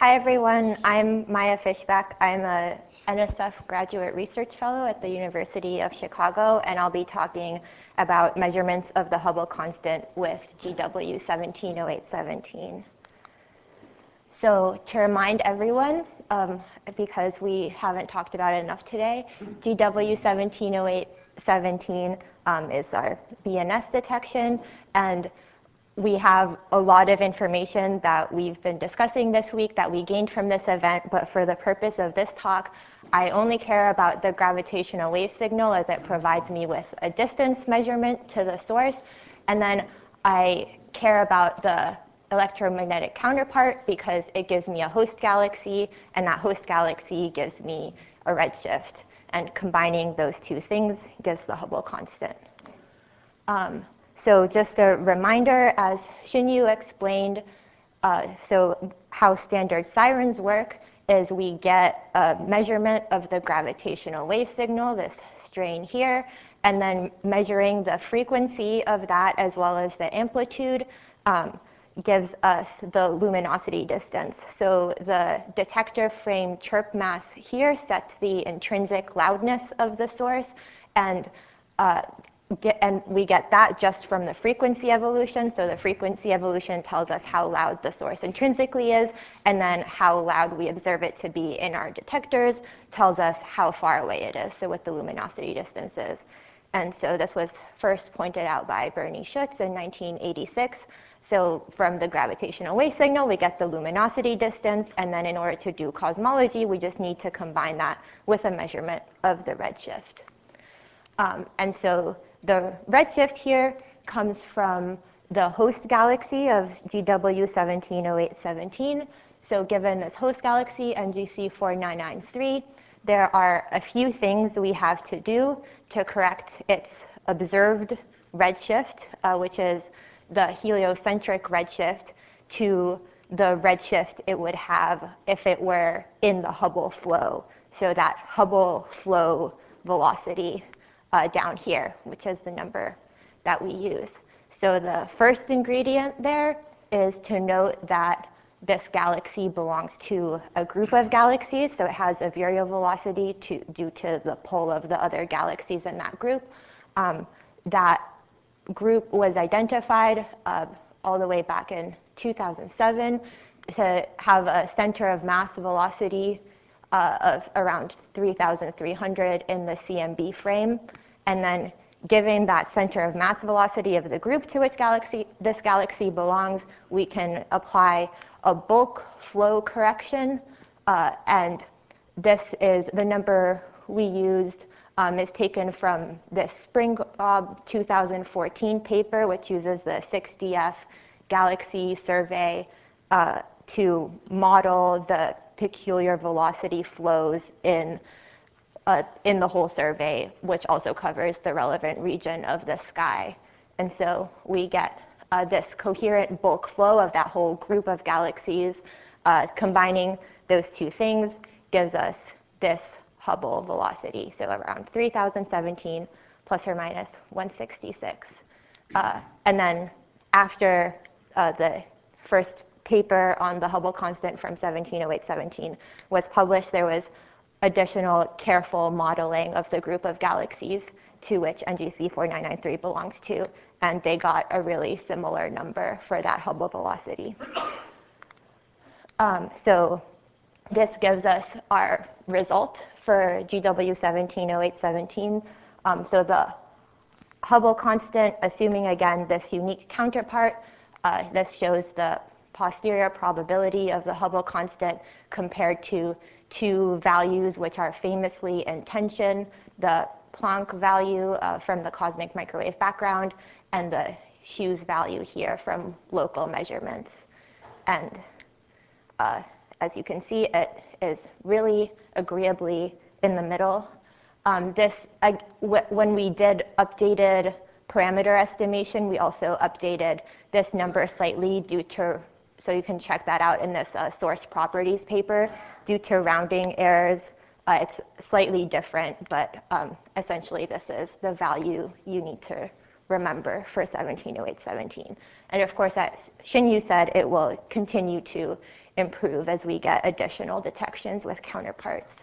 Hi everyone, I'm Maya Fishback. I'm a NSF Graduate Research Fellow at the University of Chicago, and I'll be talking about measurements of the Hubble constant with GW 170817. So to remind everyone, because we haven't talked about it enough today, GW 170817 is our BNS detection, and we have a lot of information that we've been discussing this week that we gained from this event, but for the purpose of this talk, I only care about the gravitational wave signal as it provides me with a distance measurement to the source, and then I care about the electromagnetic counterpart because it gives me a host galaxy, and that host galaxy gives me a redshift, and combining those two things gives the Hubble constant. So just a reminder, as Xinyu explained, so how standard sirens work is we get a measurement of the gravitational wave signal, this strain here, and then measuring the frequency of that as well as the amplitude gives us the luminosity distance. So the detector frame chirp mass here sets the intrinsic loudness of the source, and we get that just from the frequency evolution. So the frequency evolution tells us how loud the source intrinsically is, and then how loud we observe it to be in our detectors tells us how far away it is, so what the luminosity distance is. And so this was first pointed out by Bernie Schutz in 1986. So from the gravitational wave signal, we get the luminosity distance, and then in order to do cosmology, we just need to combine that with a measurement of the redshift. And so the redshift here comes from the host galaxy of GW 170817. So given this host galaxy, NGC 4993, there are a few things we have to do to correct its observed redshift, which is the heliocentric redshift, to the redshift it would have if it were in the Hubble flow. So that Hubble flow velocity down here, which is the number that we use. So the first ingredient there is to note that this galaxy belongs to a group of galaxies, so it has a virial velocity due to the pull of the other galaxies in that group. That group was identified all the way back in 2007 to have a center of mass velocity of around 3,300 in the CMB frame. And then given that center of mass velocity of the group to which this galaxy belongs, we can apply a bulk flow correction. And this is the number we used is taken from the Springbob 2014 paper, which uses the 6DF galaxy survey to model the peculiar velocity flows in the whole survey, which also covers the relevant region of the sky. And so we get this coherent bulk flow of that whole group of galaxies. Combining those two things gives us this Hubble velocity, so around 3017 plus or minus 166. And then after the first paper on the Hubble constant from 170817 was published, there was additional careful modeling of the group of galaxies to which NGC 4993 belongs to, and they got a really similar number for that Hubble velocity. So this gives us our result for GW 170817. So the Hubble constant, assuming again this unique counterpart, this shows the posterior probability of the Hubble constant compared to two values which are famously in tension, the Planck value from the cosmic microwave background and the Hughes value here from local measurements. And as you can see, it is really agreeably in the middle. When we did updated parameter estimation, we also updated this number slightly due to, so you can check that out in this source properties paper, due to rounding errors. It's slightly different, but essentially this is the value you need to remember for 170817. And of course, as Xinyu said, it will continue to improve as we get additional detections with counterparts.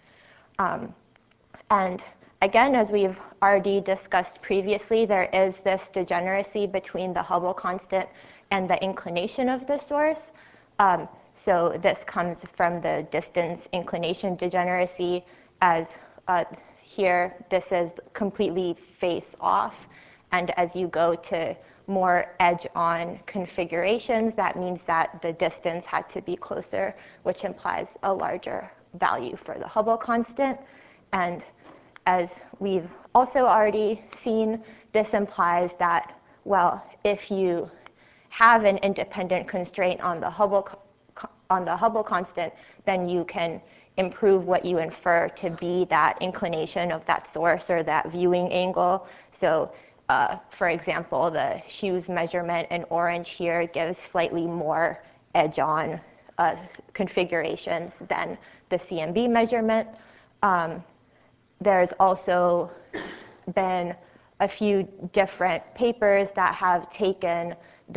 And again, as we've already discussed previously, there is this degeneracy between the Hubble constant and the inclination of the source. So this comes from the distance inclination degeneracy, as here this is completely face off. And as you go to more edge-on configurations, that means that the distance had to be closer, which implies a larger value for the Hubble constant. And as we've also already seen, this implies that, well, if you have an independent constraint on the Hubble constant, then you can improve what you infer to be that inclination of that source or that viewing angle. So for example, the Hughes measurement in orange here gives slightly more edge-on configurations than the CMB measurement. There's also been a few different papers that have taken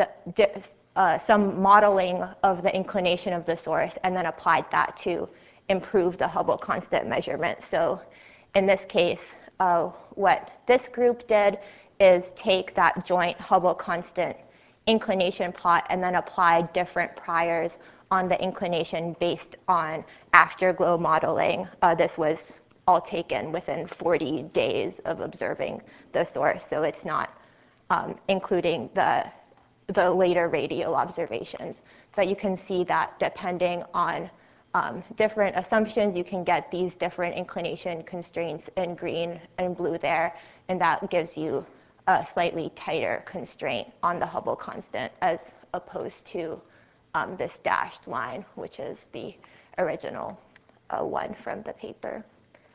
some modeling of the inclination of the source and then applied that to improve the Hubble constant measurement. So in this case, what this group did is take that joint Hubble constant inclination plot and then apply different priors on the inclination based on afterglow modeling. This was all taken within 40 days of observing the source, so it's not including the later radial observations. But you can see that depending on different assumptions, you can get these different inclination constraints in green and blue there, and that gives you a slightly tighter constraint on the Hubble constant as opposed to this dashed line, which is the original one from the paper.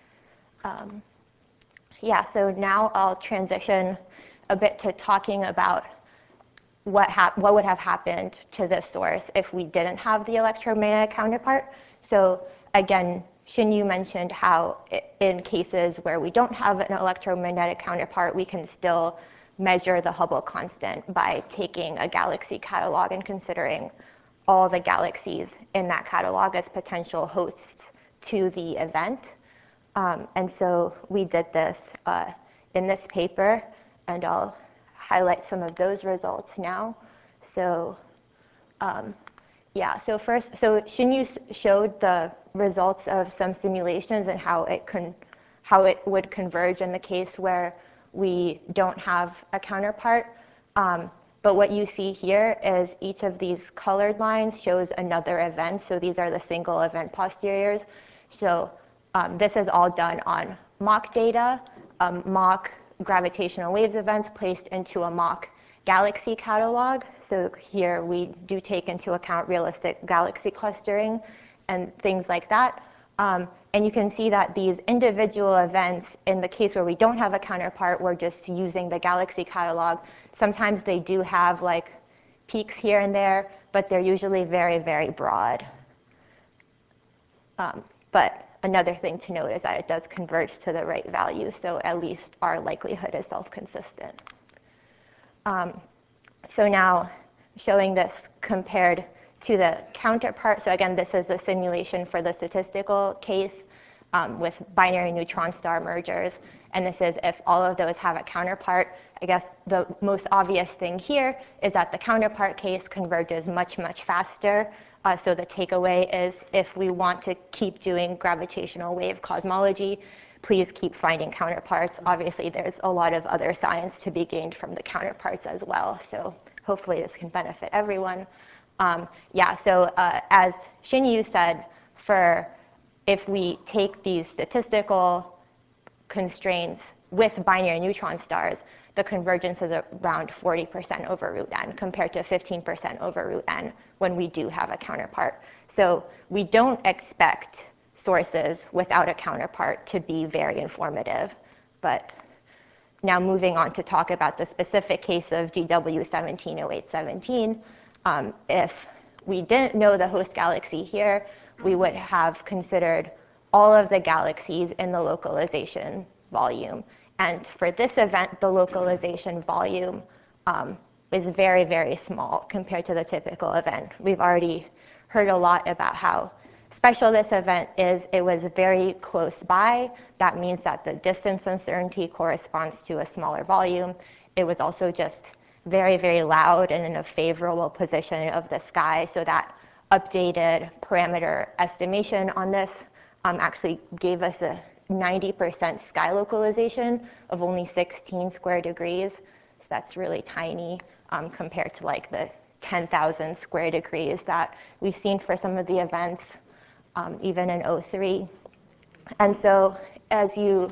Yeah, so now I'll transition a bit to talking about what would have happened to this source if we didn't have the electromagnetic counterpart. So again, Xinyu mentioned how in cases where we don't have an electromagnetic counterpart, we can still measure the Hubble constant by taking a galaxy catalog and considering all the galaxies in that catalog as potential hosts to the event. And so we did this in this paper, and I'll highlight some of those results now. So yeah, so first, so Xinyu showed the results of some simulations and how it would converge in the case where we don't have a counterpart. But what you see here is each of these colored lines shows another event. So these are the single event posteriors. So this is all done on Mach data, Mach gravitational waves events placed into a Mach galaxy catalog. So here we do take into account realistic galaxy clustering and things like that. And you can see that these individual events, in the case where we don't have a counterpart, we're just using the galaxy catalog. Sometimes they do have like peaks here and there, but they're usually very, very broad. But another thing to note is that it does converge to the right value, so at least our likelihood is self-consistent. So now showing this compared to the counterpart. So again, this is a simulation for the statistical case with binary neutron star mergers. And this is if all of those have a counterpart. I guess the most obvious thing here is that the counterpart case converges much, much faster. So the takeaway is if we want to keep doing gravitational wave cosmology, please keep finding counterparts. Obviously, there's a lot of other science to be gained from the counterparts as well. So hopefully this can benefit everyone. Yeah, so as Xinyu said, if we take these statistical constraints with binary neutron stars, the convergence is around 40% over root n compared to 15% over root n when we do have a counterpart. So we don't expect sources without a counterpart to be very informative. But now moving on to talk about the specific case of GW170817, if we didn't know the host galaxy here, we would have considered all of the galaxies in the localization volume. And for this event, the localization volume is very, very small compared to the typical event. We've already heard a lot about how special this event is. It was very close by. That means that the distance uncertainty corresponds to a smaller volume. It was also just very, very loud and in a favorable position of the sky, so that updated parameter estimation on this actually gave us a 90% sky localization of only 16 square degrees. So that's really tiny compared to like the 10,000 square degrees that we've seen for some of the events, even in '03. And so as you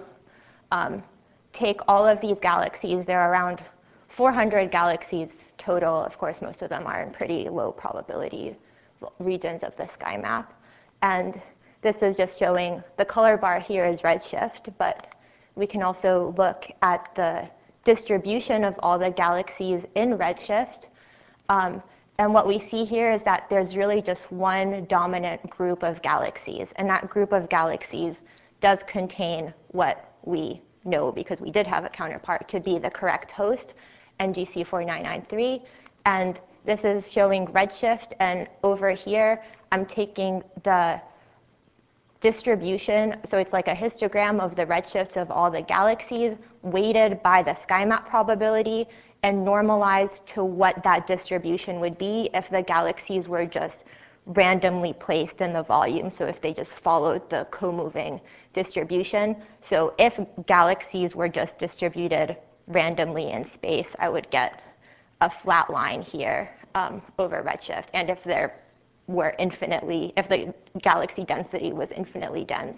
take all of these galaxies, there are around 400 galaxies total. Of course, most of them are in pretty low probability regions of the sky map. And this is just showing, the color bar here is redshift, but we can also look at the distribution of all the galaxies in redshift. And what we see here is that there's really just one dominant group of galaxies, and that group of galaxies does contain what we know, because we did have a counterpart, to be the correct host, NGC 4993. And this is showing redshift, and over here I'm taking the distribution, so it's like a histogram of the redshifts of all the galaxies weighted by the SkyMap probability and normalized to what that distribution would be if the galaxies were just randomly placed in the volume, so if they just followed the co-moving distribution. So if galaxies were just distributed randomly in space, I would get a flat line here over redshift. And if there were if the galaxy density was infinitely dense.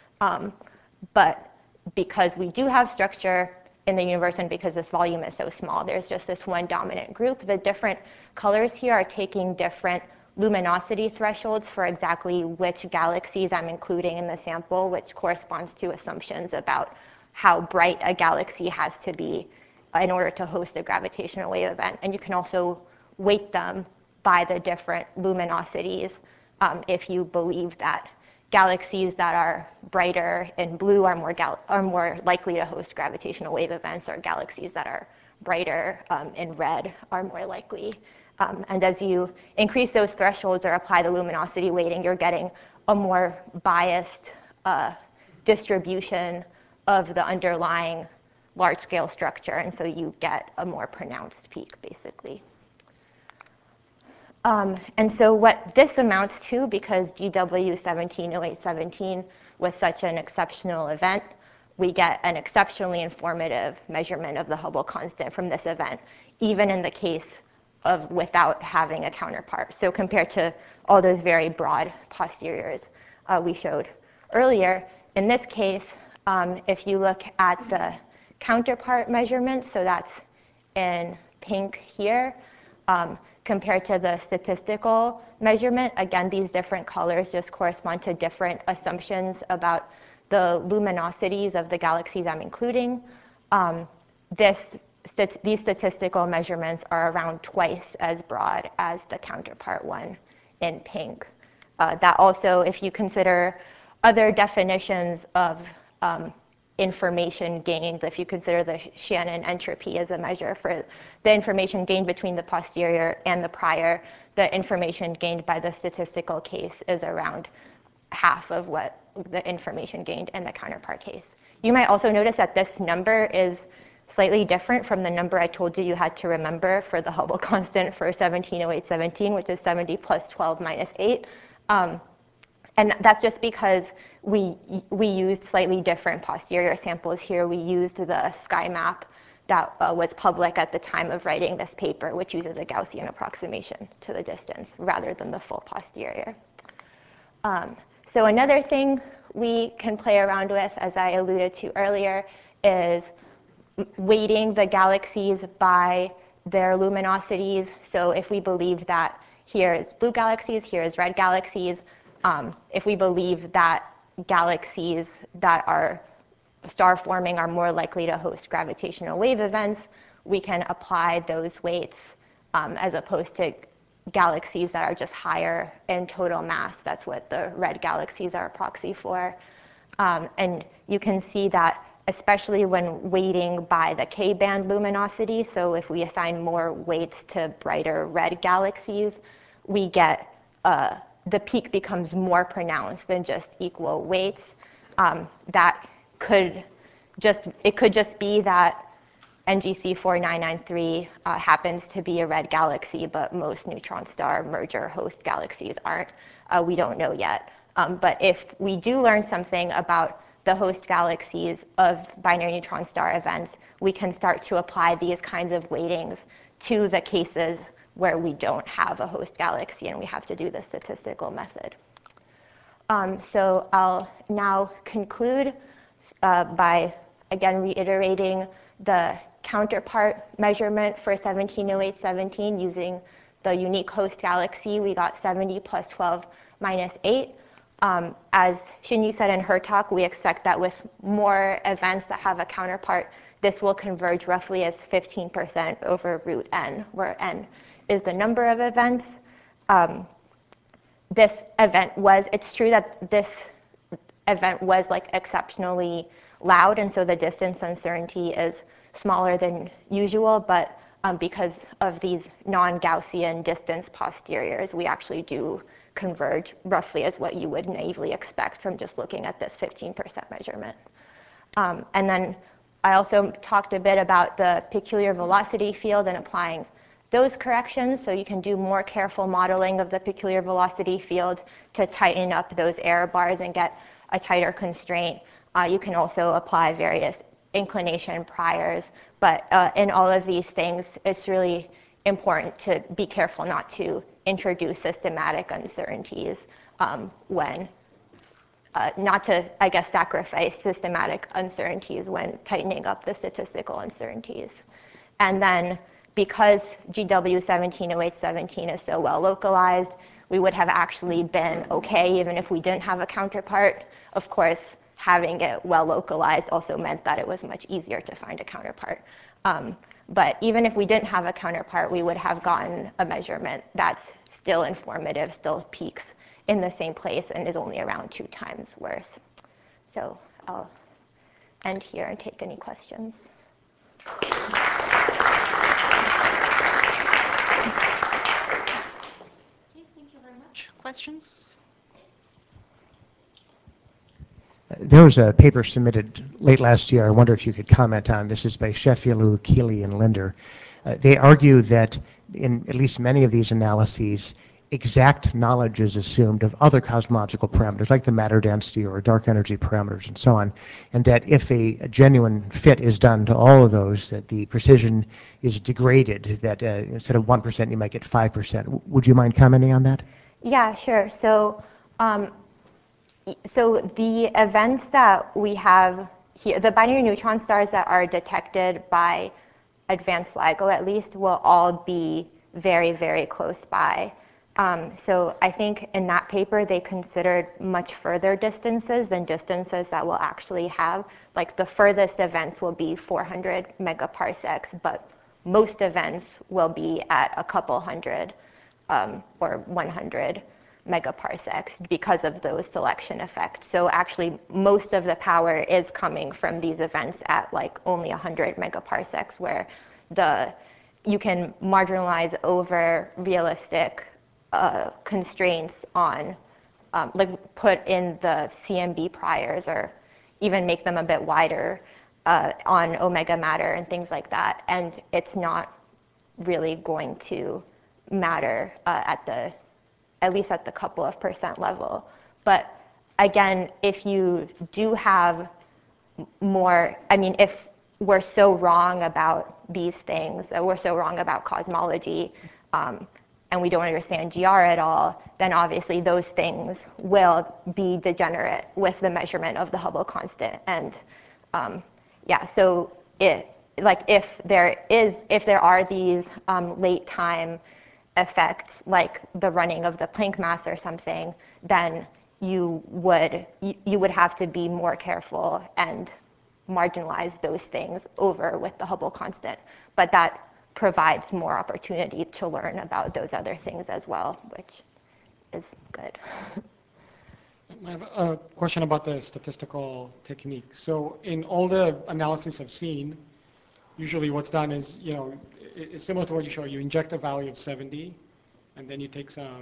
But because we do have structure in the universe and because this volume is so small, there's just this one dominant group. The different colors here are taking different luminosity thresholds for exactly which galaxies I'm including in the sample, which corresponds to assumptions about how bright a galaxy has to be in order to host a gravitational wave event. And you can also weight them by the different luminosities if you believe that galaxies that are brighter in blue are more likely to host gravitational wave events, or galaxies that are brighter in red are more likely. And as you increase those thresholds or apply the luminosity weighting, you're getting a more biased distribution of the underlying large-scale structure, and so you get a more pronounced peak, basically. And so what this amounts to, because GW 170817 was such an exceptional event, we get an exceptionally informative measurement of the Hubble constant from this event, even in the case of without having a counterpart. So compared to all those very broad posteriors we showed earlier, in this case, if you look at the counterpart measurements, so that's in pink here, compared to the statistical measurement, again, these different colors just correspond to different assumptions about the luminosities of the galaxies I'm including. These statistical measurements are around twice as broad as the counterpart one in pink. That also, if you consider other definitions of information gained, if you consider the Shannon entropy as a measure for the information gained between the posterior and the prior, the information gained by the statistical case is around half of what the information gained in the counterpart case. You might also notice that this number is slightly different from the number I told you had to remember for the Hubble constant for 170817, which is 70 plus 12 minus 8. And that's just because we used slightly different posterior samples here. We used the SkyMap that was public at the time of writing this paper, which uses a Gaussian approximation to the distance rather than the full posterior. So another thing we can play around with, as I alluded to earlier, is weighting the galaxies by their luminosities. So if we believe that here is blue galaxies, here is red galaxies, if we believe that galaxies that are star forming are more likely to host gravitational wave events, we can apply those weights as opposed to galaxies that are just higher in total mass. That's what the red galaxies are a proxy for. And you can see that especially when weighting by the K-band luminosity, so if we assign more weights to brighter red galaxies, we get the peak becomes more pronounced than just equal weights. That could it could just be that NGC 4993 happens to be a red galaxy, but most neutron star merger host galaxies aren't. We don't know yet. But if we do learn something about the host galaxies of binary neutron star events, we can start to apply these kinds of weightings to the cases where we don't have a host galaxy and we have to do the statistical method. So I'll now conclude by, again, reiterating the counterpart measurement for 170817 using the unique host galaxy. We got 70 plus 12 minus 8. As Xinyu said in her talk, we expect that with more events that have a counterpart, this will converge roughly as 15% over root n, where n is the number of events. This event was, it's true that this event was like exceptionally loud, and so the distance uncertainty is smaller than usual, but because of these non-Gaussian distance posteriors, we actually do converge roughly as what you would naively expect from just looking at this 15% measurement. And then I also talked a bit about the peculiar velocity field and applying those corrections, so you can do more careful modeling of the peculiar velocity field to tighten up those error bars and get a tighter constraint. You can also apply various inclination priors, but in all of these things, it's really important to be careful not to introduce systematic uncertainties when, not to, I guess, sacrifice systematic uncertainties when tightening up the statistical uncertainties. And then because GW 170817 is so well localized, we would have actually been okay even if we didn't have a counterpart. Of course, having it well localized also meant that it was much easier to find a counterpart. But even if we didn't have a counterpart, we would have gotten a measurement that's still informative, still peaks in the same place, and is only around 2 times worse. So I'll end here and take any questions. Thank you very much. Questions? There was a paper submitted late last year. I wonder if you could comment on. This is by Sheffield, Keeley, and Linder. They argue that in at least many of these analyses, exact knowledge is assumed of other cosmological parameters, like the matter density or dark energy parameters and so on, and that if a genuine fit is done to all of those, that the precision is degraded, that instead of 1%, you might get 5%. Would you mind commenting on that? Yeah, sure. So the events that we have here, the binary neutron stars that are detected by advanced LIGO at least, will all be very, very close by. So I think in that paper they considered much further distances than distances that we'll actually have. Like the furthest events will be 400 megaparsecs, but most events will be at a couple hundred or 100 megaparsecs because of those selection effects. So actually most of the power is coming from these events at like only 100 megaparsecs, where you can marginalize over realistic constraints on, like put in the CMB priors or even make them a bit wider on omega matter and things like that. And it's not really going to matter at least at the couple of % level. But again, if you do have more, I mean, if we're so wrong about these things, we're so wrong about cosmology, and we don't understand GR at all, then obviously those things will be degenerate with the measurement of the Hubble constant. And yeah, so if there are these late time effects, like the running of the Planck mass or something, then you would have to be more careful and marginalize those things over with the Hubble constant. But that provides more opportunity to learn about those other things as well, which is good. I have a question about the statistical technique. So in all the analyses I've seen, usually what's done is, it's similar to what you show. You inject a value of 70, and then you take some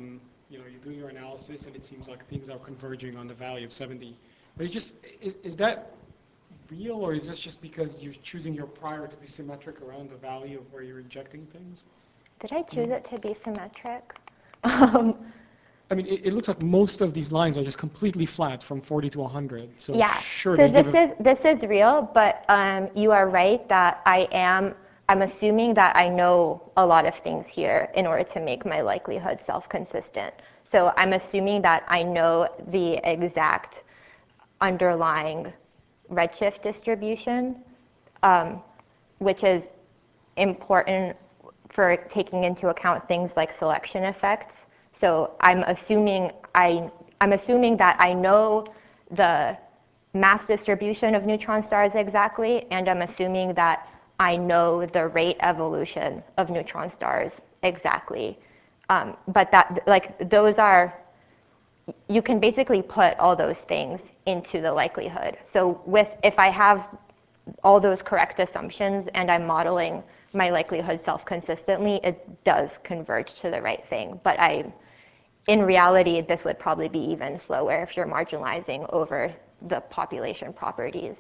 you do your analysis and it seems like things are converging on the value of 70. But is that real, or is this just because you're choosing your prior to be symmetric around the value of where you're injecting things? Did I choose it to be symmetric? I mean, it looks like most of these lines are just completely flat from 40 to 100. So Yeah, sure, so they this is real, but you are right that I'm assuming that I know a lot of things here in order to make my likelihood self-consistent. So I'm assuming that I know the exact underlying redshift distribution, which is important for taking into account things like selection effects. So I'm assuming that I know the mass distribution of neutron stars exactly, and I'm assuming that I know the rate evolution of neutron stars exactly. But that, like, those are, you can basically put all those things into the likelihood. So if I have all those correct assumptions and I'm modeling my likelihood self-consistently, it does converge to the right thing. But in reality, this would probably be even slower if you're marginalizing over the population properties.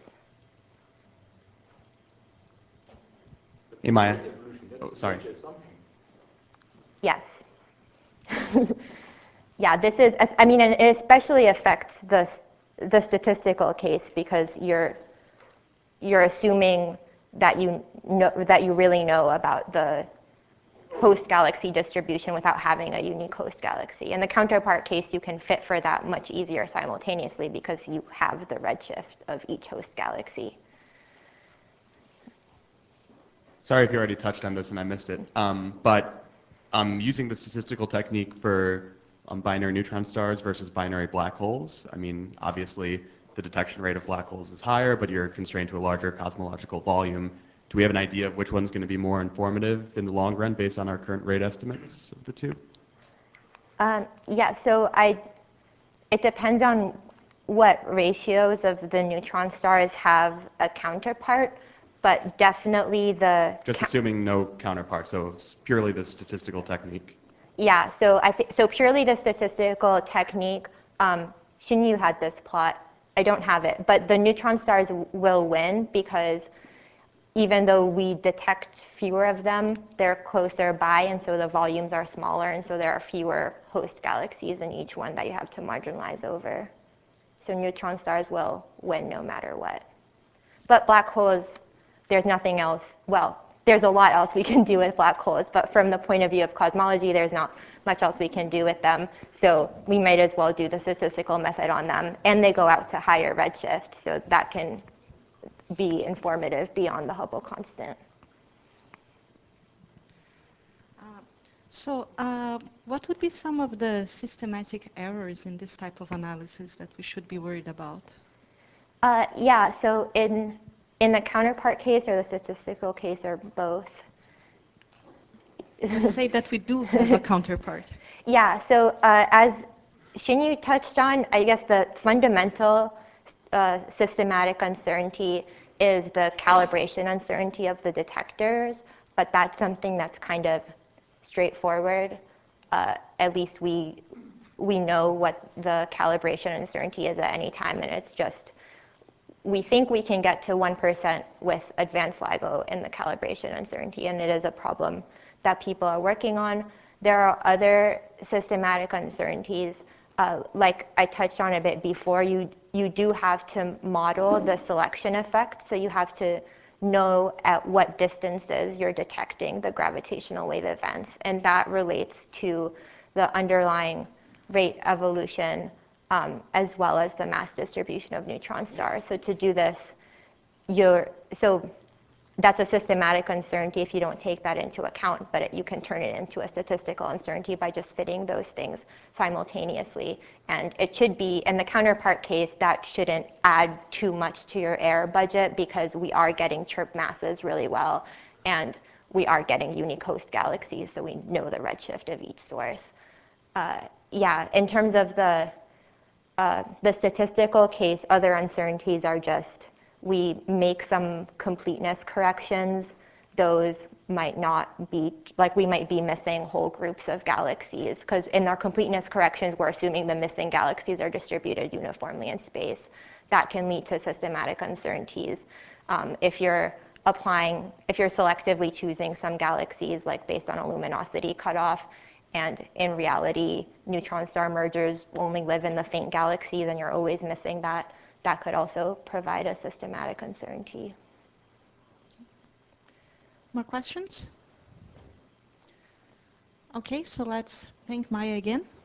Hey, Maya. Oh, sorry. Yes. Yeah, this is, I mean, and it especially affects the statistical case because you're assuming that you really know about the host galaxy distribution without having a unique host galaxy. In the counterpart case, you can fit for that much easier simultaneously because you have the redshift of each host galaxy. Sorry if you already touched on this and I missed it, but using the statistical technique for binary neutron stars versus binary black holes, I mean, obviously the detection rate of black holes is higher, but you're constrained to a larger cosmological volume. Do we have an idea of which one's going to be more informative in the long run based on our current rate estimates of the two? Yeah, so it depends on what ratios of the neutron stars have a counterpart, but definitely Just assuming no counterpart, so it's purely the statistical technique. Yeah, so so purely the statistical technique. Xinyu had this plot. I don't have it, but the neutron stars will win because even though we detect fewer of them, they're closer by, and so the volumes are smaller, and so there are fewer host galaxies in each one that you have to marginalize over. So neutron stars will win no matter what. But black holes, there's nothing else. Well, there's a lot else we can do with black holes, but from the point of view of cosmology, there's not much else we can do with them. So we might as well do the statistical method on them. And they go out to higher redshift, so that can be informative beyond the Hubble constant. What would be some of the systematic errors in this type of analysis that we should be worried about? Yeah, so in the counterpart case or the statistical case or both? Let's say that we do have a counterpart. Yeah, so as Xinyu touched on, I guess the fundamental systematic uncertainty is the calibration uncertainty of the detectors, but that's something that's kind of straightforward. At least we know what the calibration uncertainty is at any time, and it's just, we think we can get to 1% with advanced LIGO in the calibration uncertainty, and it is a problem that people are working on. There are other systematic uncertainties, like I touched on a bit before. You do have to model the selection effect, so you have to know at what distances you're detecting the gravitational wave events, and that relates to the underlying rate evolution as well as the mass distribution of neutron stars. So to do this, that's a systematic uncertainty if you don't take that into account, but you can turn it into a statistical uncertainty by just fitting those things simultaneously. And it should be, in the counterpart case, that shouldn't add too much to your error budget because we are getting chirp masses really well, and we are getting unique host galaxies, so we know the redshift of each source. Yeah, in terms of the statistical case, other uncertainties are just, we make some completeness corrections. those might not be, like we might be missing whole groups of galaxies, because in our completeness corrections, we're assuming the missing galaxies are distributed uniformly in space. That can lead to systematic uncertainties. If you're selectively choosing some galaxies, like based on a luminosity cutoff, and in reality, neutron star mergers only live in the faint galaxies and you're always missing that, that could also provide a systematic uncertainty. More questions? Okay, so let's thank Maya again.